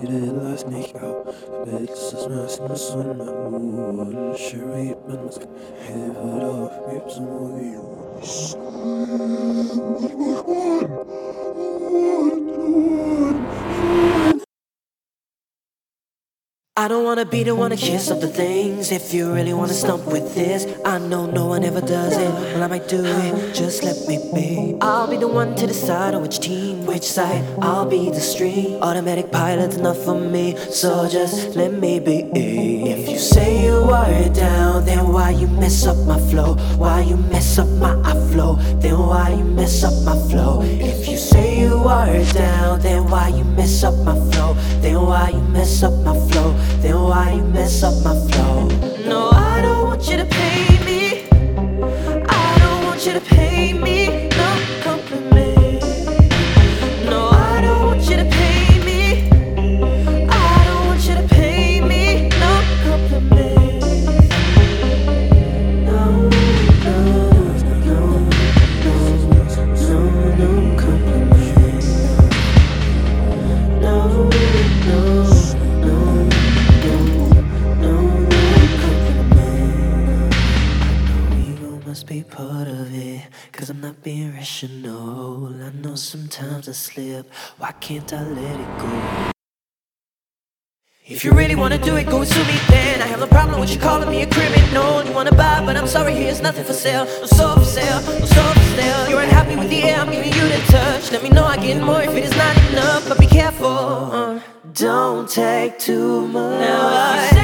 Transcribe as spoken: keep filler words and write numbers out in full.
Rede lass nicht auf, willst das meiste muss so nach Mut. Sherry, man muss Hilfe auf, gib so wie I don't wanna be the one to kiss up the things. If you really wanna stump with this, I know no one ever does it. Well, I might do it, just let me be. I'll be the one to decide on which team, which side. I'll be the stream. Automatic pilot's enough for me, so just let me be. If you say you are it down, then why you mess up my flow? Why you mess up my flow? Then why you mess up my flow? If you say you are it down, then why you mess up my flow? Then why you mess up my flow? Then why you mess up my flow? No, I don't want you to pay me. I don't want you to pay me no compliment. No, I don't want you to pay me. I don't want you to pay me no compliment. No, no, no, no, no, no compliment. No, no. Must be part of it, cause I'm not being rational. I know sometimes I slip, why can't I let it go? If you really wanna do it, go and sue me then. I have no problem with you calling me a criminal. You wanna buy, but I'm sorry, here's nothing for sale. No soul for sale, no soul for sale. You're unhappy with the air, I'm giving you the touch. Let me know I get more if it is not enough, but be careful, uh, don't take too much. Now I